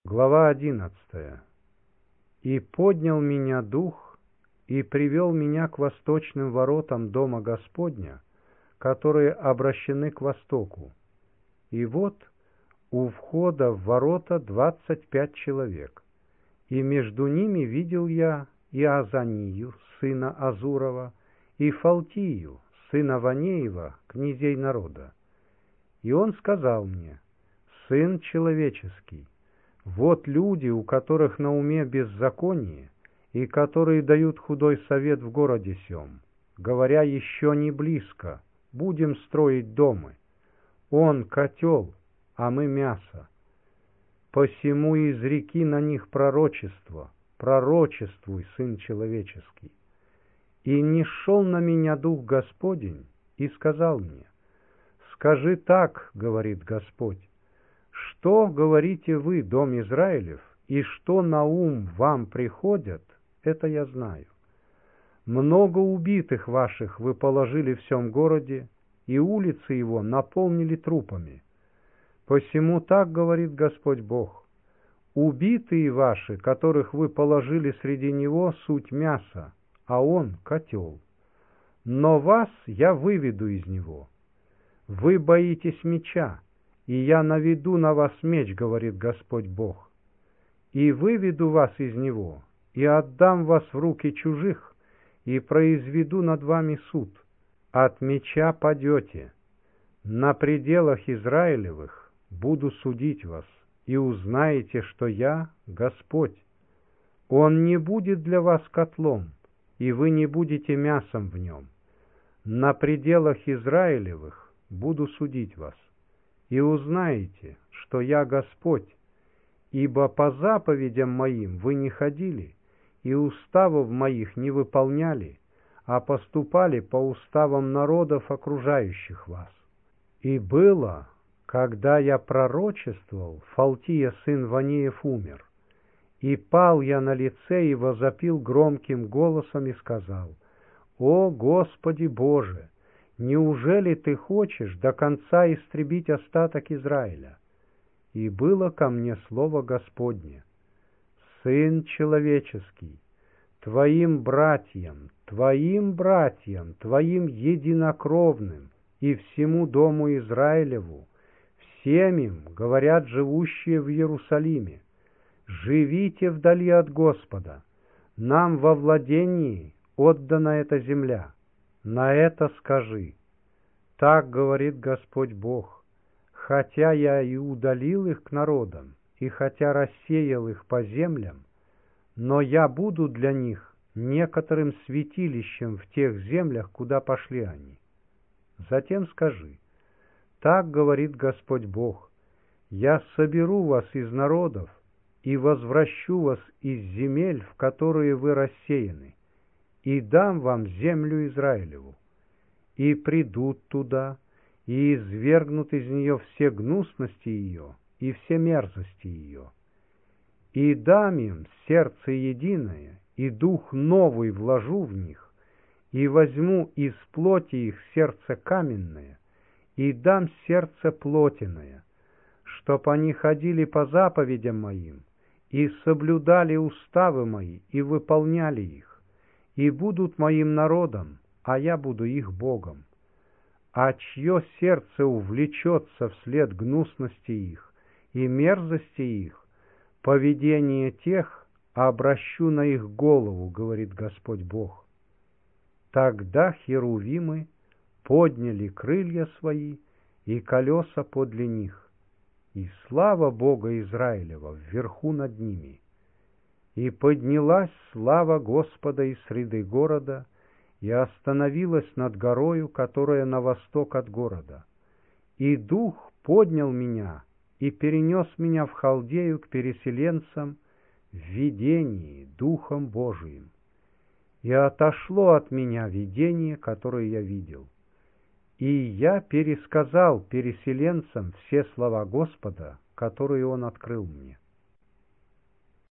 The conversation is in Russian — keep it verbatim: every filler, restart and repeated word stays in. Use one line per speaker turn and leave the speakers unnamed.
Глава одиннадцатая. «И поднял меня Дух, и привел меня к восточным воротам Дома Господня, которые обращены к востоку. И вот у входа в ворота двадцать пять человек, и между ними видел я и Азанию, сына Азурова, и Фалтию, сына Ванеева, князей народа. И он сказал мне: Сын человеческий, вот люди, у которых на уме беззаконие, и которые дают худой совет в городе сем, говоря: еще не близко, будем строить домы. Он котел, а мы мясо. Посему изреки на них пророчество, пророчествуй, Сын человеческий. И нишел на меня Дух Господень и сказал мне: скажи так, говорит Господь, что говорите вы, дом Израилев, и что на ум вам приходят, это я знаю. Много убитых ваших вы положили в сем городе, и улицы его наполнили трупами. Посему так говорит Господь Бог: убитые ваши, которых вы положили среди него, суть мясо, а он котел. Но вас я выведу из него. Вы боитесь меча, и я наведу на вас меч, говорит Господь Бог. И выведу вас из него, и отдам вас в руки чужих, и произведу над вами суд. От меча падете. На пределах Израилевых буду судить вас, и узнаете, что я Господь. Он не будет для вас котлом, и вы не будете мясом в нем. На пределах Израилевых буду судить вас, и узнаете, что я Господь, ибо по заповедям моим вы не ходили, и уставов моих не выполняли, а поступали по уставам народов, окружающих вас. И было, когда я пророчествовал, Фалтия, сын Ванеев, умер, и пал я на лице и возопил громким голосом и сказал: «О Господи Боже! Неужели ты хочешь до конца истребить остаток Израиля?» И было ко мне слово Господне: Сын человеческий, твоим братьям, твоим братьям, твоим единокровным и всему дому Израилеву, всем им говорят живущие в Иерусалиме: живите вдали от Господа, нам во владении отдана эта земля. На это скажи: так говорит Господь Бог, хотя я и удалил их к народам, и хотя рассеял их по землям, но я буду для них некоторым святилищем в тех землях, куда пошли они. Затем скажи: так говорит Господь Бог, я соберу вас из народов и возвращу вас из земель, в которые вы рассеяны, и дам вам землю Израилеву. И придут туда, и извергнут из нее все гнусности ее и все мерзости ее. И дам им сердце единое, и дух новый вложу в них, и возьму из плоти их сердце каменное, и дам сердце плотяное, чтоб они ходили по заповедям моим, и соблюдали уставы мои, и выполняли их, и будут моим народом, а я буду их Богом. А чье сердце увлечется вслед гнусности их и мерзости их, поведение тех обращу на их голову, говорит Господь Бог. Тогда херувимы подняли крылья свои и колеса подле них, и слава Бога Израилева вверху над ними. И поднялась слава Господа из среды города, и остановилась над горою, которая на восток от города. И Дух поднял меня и перенес меня в Халдею к переселенцам в видении Духом Божиим. И отошло от меня видение, которое я видел. И я пересказал переселенцам все слова Господа, которые Он открыл мне.